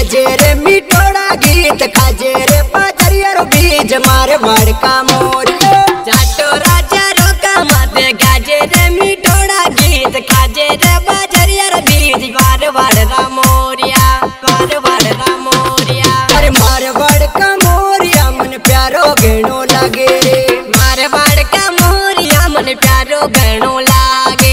खाजे रे मिठोड़ा गीत खाजे रे बाजरिया रो बीज मारे बड़का मोरिया जाटो राजा रोका माते खाजे रे मिठोड़ा गीत खाजे रे बाजरिया रो बीज मारे बड़का मोरिया अरे मारे बड़का मोरिया मन प्यारो गणो लागे रे मारे बड़का मोरिया मन प्यारो गणो लागे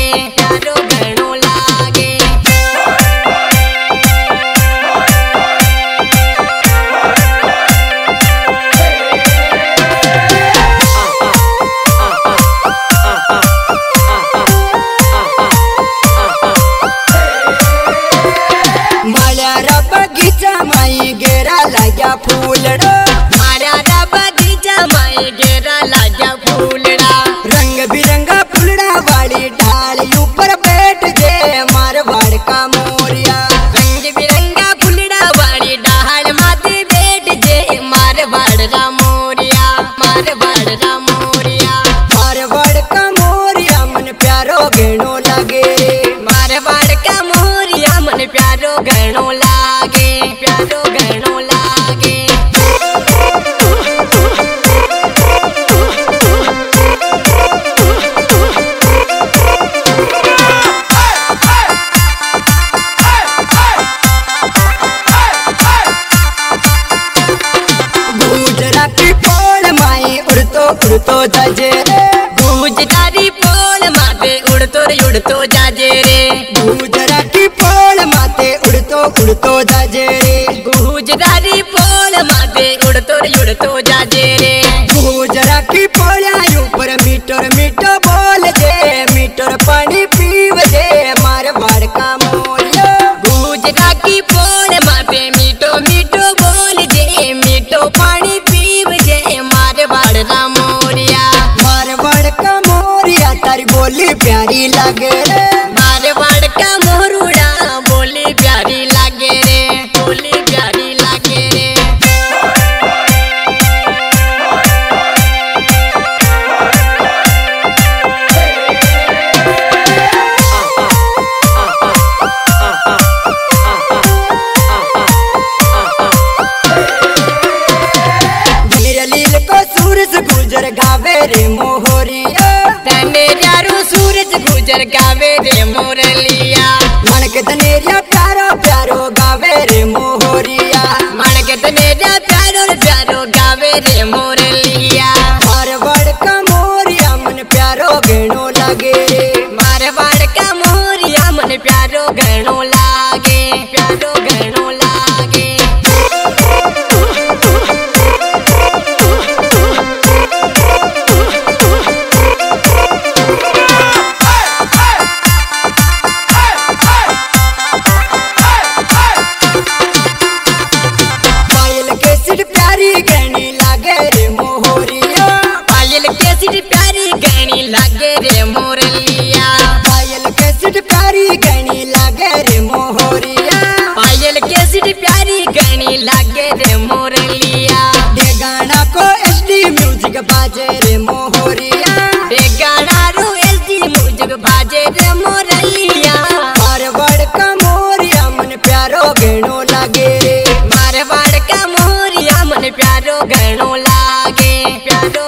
माई गेरा लाग्या फूलड़ा मारा रा बगीचा माई गेरा लाग्या फूलड़ा रंग बिरंगा फूलड़ा वाली ढाल ऊपर बैठ जे मार बड़का मोरिया रंग बिरंगा फूलड़ा वाली ढाल माथे बैठ जे मार बड़का मोरिया मार बड़का मोरिया मन प्यारो गणो लागे मार बड़का मोरिया मन प्यारो गणो लागे गुजराती पोल माई उड़तो जाजे रे गुजराती पोल माते उड़तो जाजे रे गुजराती पोल माते उड़तो जाजे रे गुजराती पोल माते उड़तो जाजे रे गुजराती पोला ऊपर मीटर बोल जे मीटर पानी पीव जे मार बड़का मोरिया गुजराती पोल माते मीठो बोल जे मीठो पानी पीव जे मार बड़का मोरिया तारी बोली प्यारी लागे रे मार बड़का मोरुड़ा बोली प्यारी लागे रे गुजर गावे रे मोहरिया तने यारो सूरज गुजर गावे रे मोरलिया मन के तनेरिया प्यारो गावे रे मोहरिया मन के तनेरिया प्यारो गावे रे मोरलिया मार बड़का मोरिया मन प्यारो गणो लागे रे मार बड़का मोरिया मन प्यारो गणो लागे प्यारी गणी लागे रे मोहरिया पायल के सिर प्यारी गणी लागे रे मोरलिया पायल के सिर प्यारी गणी लागे रे मोहरिया पायल के सिर प्यारी गणी लागे रे मोरलिया ये गाना को एसडी म्यूजिक बाजे रे मोहरिया ये गाना रो एसडी म्यूजिक बाजे रे मोरलिया मार बड़का मोरिया मन प्यारो गणो लागे रे मार बड़का मोरिया मन प्यारो गणो लागे